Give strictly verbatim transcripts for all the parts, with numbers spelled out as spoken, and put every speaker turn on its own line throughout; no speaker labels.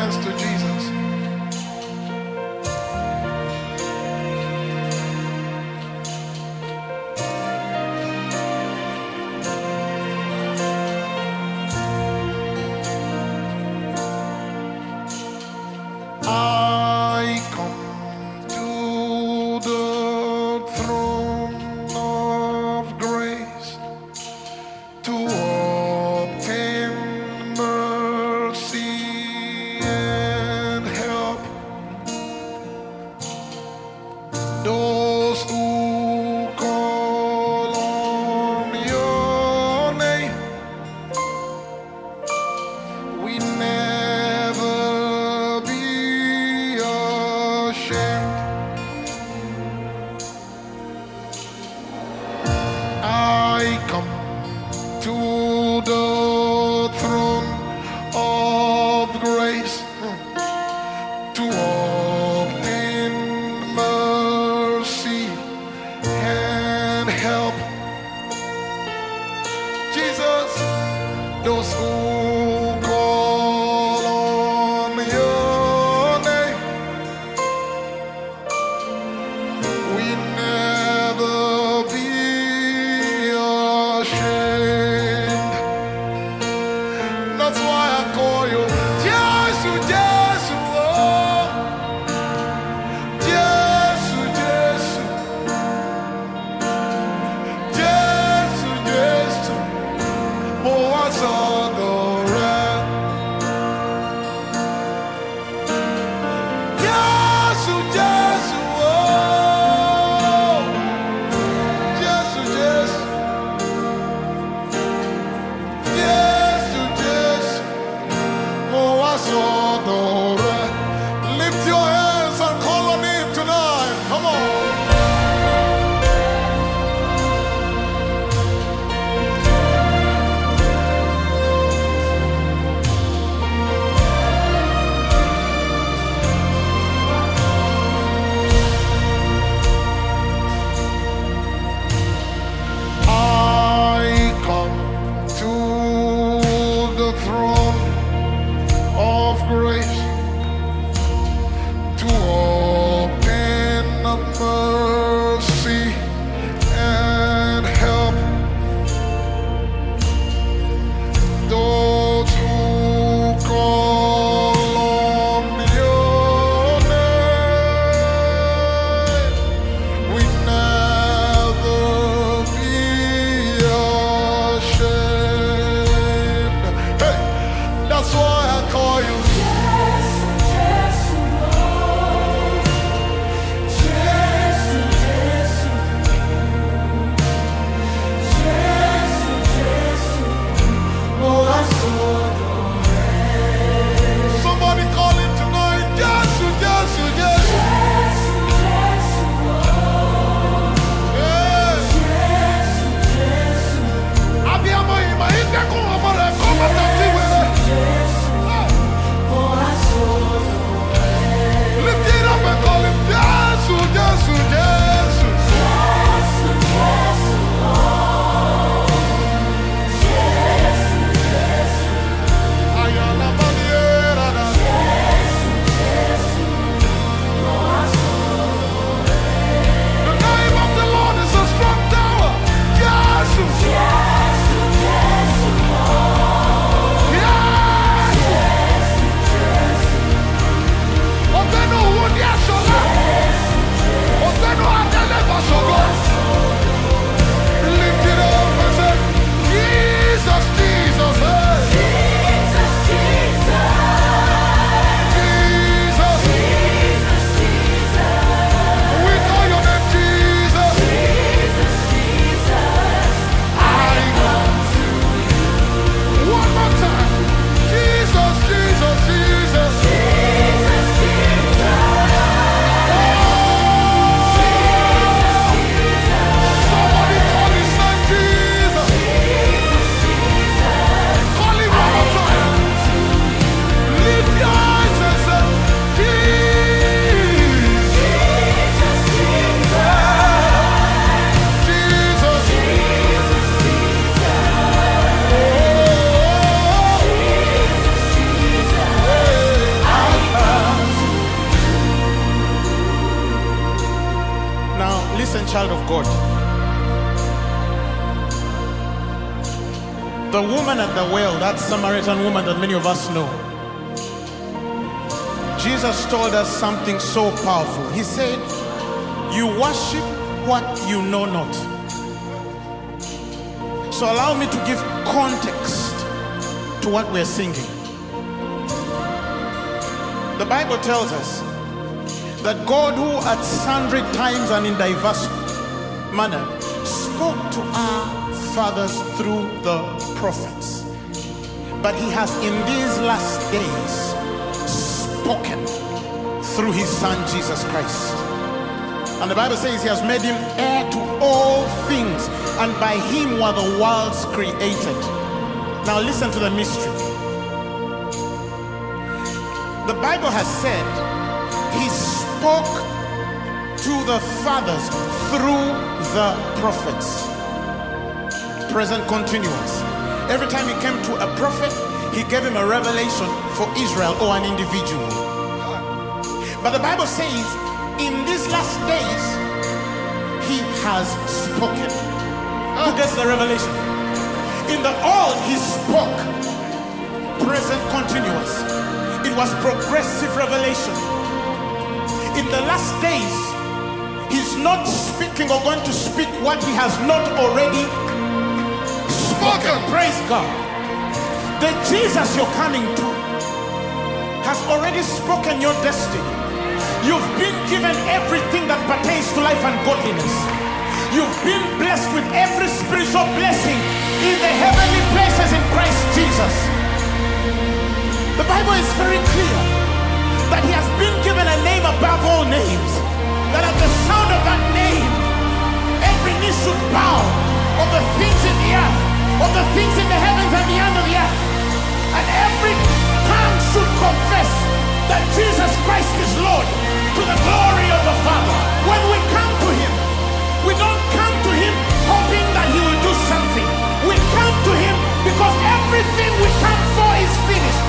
hands to Jesus. I come to the throne of grace to obtain mercy and help those who call on your name. We never be ashamed. I come to the throne of grace to obtain mercy and help. Jesus, those who call on your name, we never be ashamed. That's why I call you Jesus, Jesus, oh, Jesus, Jesus, Jesus, Jesus, mo wá sọ́dọ̀ rẹ. Jesus, Jesus, oh, Jesus, Jesus, Jesus, Jesus, mo wá sọ́dọ̀ rẹ. Lift your hands and call on him tonight. Come on. God. The woman at the well, that Samaritan woman that many of us know, Jesus told us something so powerful. He said, you worship what you know not. So allow me to give context to what we're singing. The Bible tells us that God, who at sundry times and in diverse manner spoke to our fathers through the prophets, but he has in these last days spoken through his son Jesus Christ. And the Bible says he has made him heir to all things, and by him were the worlds created. Now listen to the mystery. The Bible has said he spoke to the fathers through the prophets. Present continuous. Every time he came to a prophet, he gave him a revelation for Israel or an individual. But the Bible says in these last days he has spoken. Who gets the revelation? In the old he spoke. Present continuous. It was progressive revelation. In the last days, he's not speaking or going to speak what he has not already spoken. Praise God. The Jesus you're coming to has already spoken your destiny. You've been given everything that pertains to life and godliness. You've been blessed with every spiritual blessing in the heavenly places in Christ Jesus. The Bible is very clear that he has been given a name above all names, that at the sound of that name, every knee should bow of the things in the earth, of the things in the heavens and the under the earth, and every tongue should confess that Jesus Christ is Lord, to the glory of the Father. When we come to him, we don't come to him hoping that he will do something. We come to him because everything we come for is finished.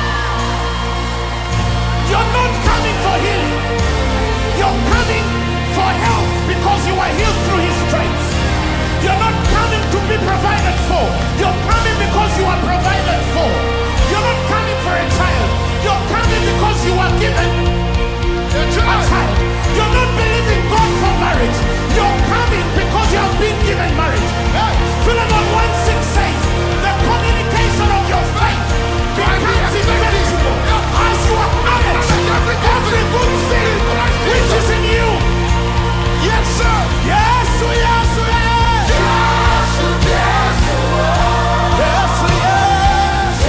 You're not coming for healing. You're coming for health because you are healed through his stripes. You're not coming to be provided for. You're coming because you are provided for. You're not coming for a child. You're coming because you are given a child. You're not believing God for marriage. You're coming because you have been given marriage. Philemon one six says, the communication of your faith becomes effectual as you acknowledge every good thing which is in you. Yes, sir. Yes, yes, yes. Yes, yes, yes, yes.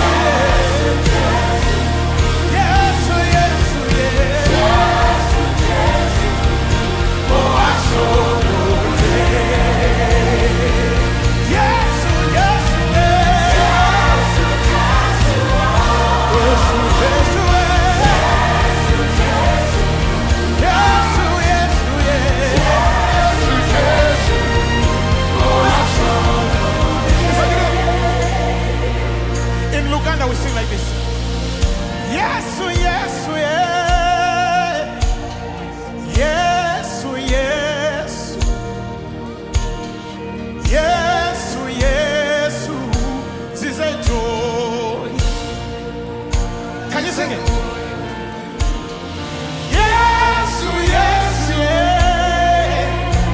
Yes, yes, yes. Oh, I so yes, yes, yes. In Luganda we sing like this. Yes, yes, yes. Yes, yes. Yes, yes. This is a joy. Can you sing it? Yes, yes, yes.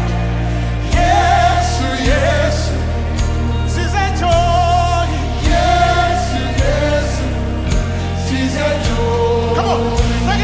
Yes, yes. This is a joy. Yes, yes. This is a joy. Come on, sing it.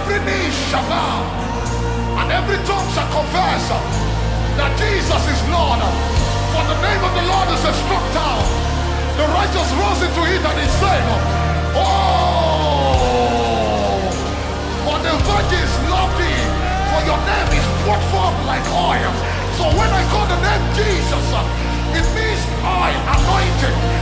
every knee shall bow, and every tongue shall confess that Jesus is Lord. For the name of the Lord is a strong tower. The righteous rose into it and is saved. Oh, for the virgins love thee, for your name is put forth like oil. So when I call the name Jesus, it means oil, anointed.